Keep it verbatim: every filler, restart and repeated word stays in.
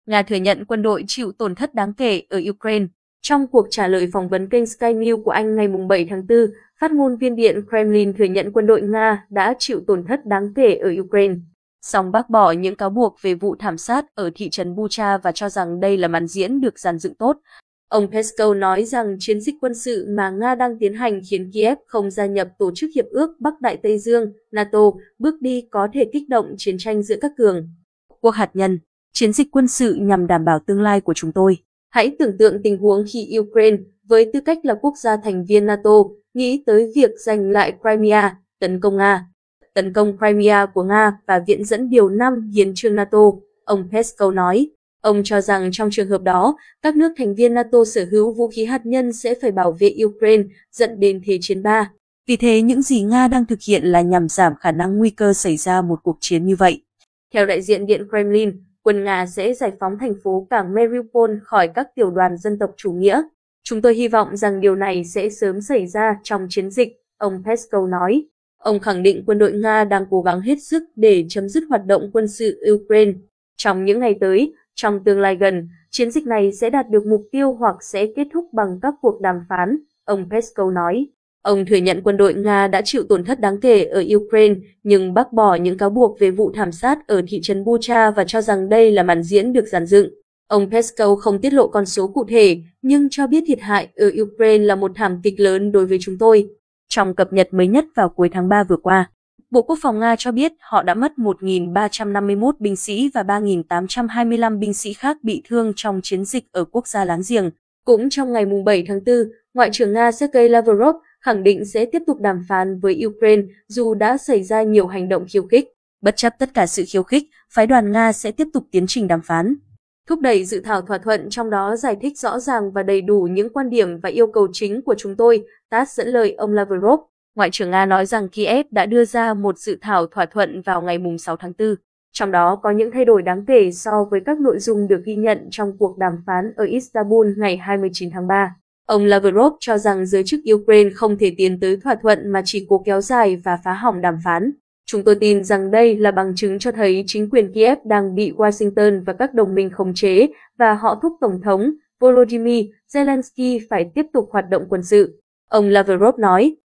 Nga thừa nhận quân đội chịu tổn thất đáng kể ở Ukraine. Trong cuộc trả lời phỏng vấn kênh Sky News của Anh ngày bảy tháng tư, phát ngôn viên Điện Kremlin thừa nhận quân đội Nga đã chịu tổn thất đáng kể ở Ukraine. Song bác bỏ những cáo buộc về vụ thảm sát ở thị trấn Bucha và cho rằng đây là màn diễn được dàn dựng tốt. Ông Peskov nói rằng chiến dịch quân sự mà Nga đang tiến hành khiến Kiev không gia nhập Tổ chức Hiệp ước Bắc Đại Tây Dương, NATO, bước đi có thể kích động chiến tranh giữa các cường quốc hạt nhân. Chiến dịch quân sự nhằm đảm bảo tương lai của chúng tôi. Hãy tưởng tượng tình huống khi Ukraine, với tư cách là quốc gia thành viên NATO, nghĩ tới việc giành lại Crimea, tấn công Nga. Tấn công Crimea của Nga và viện dẫn điều năm hiến chương NATO, ông Peskov nói. Ông cho rằng trong trường hợp đó, các nước thành viên NATO sở hữu vũ khí hạt nhân sẽ phải bảo vệ Ukraine, dẫn đến Thế chiến ba. Vì thế những gì Nga đang thực hiện là nhằm giảm khả năng nguy cơ xảy ra một cuộc chiến như vậy. Theo đại diện Điện Kremlin, quân Nga sẽ giải phóng thành phố cảng Mariupol khỏi các tiểu đoàn dân tộc chủ nghĩa. Chúng tôi hy vọng rằng điều này sẽ sớm xảy ra trong chiến dịch, ông Peskov nói. Ông khẳng định quân đội Nga đang cố gắng hết sức để chấm dứt hoạt động quân sự Ukraine. Trong những ngày tới, trong tương lai gần, chiến dịch này sẽ đạt được mục tiêu hoặc sẽ kết thúc bằng các cuộc đàm phán, ông Peskov nói. Ông thừa nhận quân đội Nga đã chịu tổn thất đáng kể ở Ukraine, nhưng bác bỏ những cáo buộc về vụ thảm sát ở thị trấn Bucha và cho rằng đây là màn diễn được dàn dựng. Ông Peskov không tiết lộ con số cụ thể, nhưng cho biết thiệt hại ở Ukraine là một thảm kịch lớn đối với chúng tôi. Trong cập nhật mới nhất vào cuối tháng ba vừa qua, Bộ Quốc phòng Nga cho biết họ đã mất một nghìn ba trăm năm mươi mốt binh sĩ và ba nghìn tám trăm hai mươi lăm binh sĩ khác bị thương trong chiến dịch ở quốc gia láng giềng. Cũng trong ngày bảy tháng tư, Ngoại trưởng Nga Sergei Lavrov khẳng định sẽ tiếp tục đàm phán với Ukraine dù đã xảy ra nhiều hành động khiêu khích. Bất chấp tất cả sự khiêu khích, phái đoàn Nga sẽ tiếp tục tiến trình đàm phán, thúc đẩy dự thảo thỏa thuận, trong đó giải thích rõ ràng và đầy đủ những quan điểm và yêu cầu chính của chúng tôi, tát ét dẫn lời ông Lavrov. Ngoại trưởng Nga nói rằng Kiev đã đưa ra một dự thảo thỏa thuận vào ngày sáu tháng tư, trong đó có những thay đổi đáng kể so với các nội dung được ghi nhận trong cuộc đàm phán ở Istanbul ngày hai mươi chín tháng ba. Ông Lavrov cho rằng giới chức Ukraine không thể tiến tới thỏa thuận mà chỉ cố kéo dài và phá hỏng đàm phán. Chúng tôi tin rằng đây là bằng chứng cho thấy chính quyền Kiev đang bị Washington và các đồng minh khống chế và họ thúc Tổng thống Volodymyr Zelensky phải tiếp tục hoạt động quân sự. Ông Lavrov nói.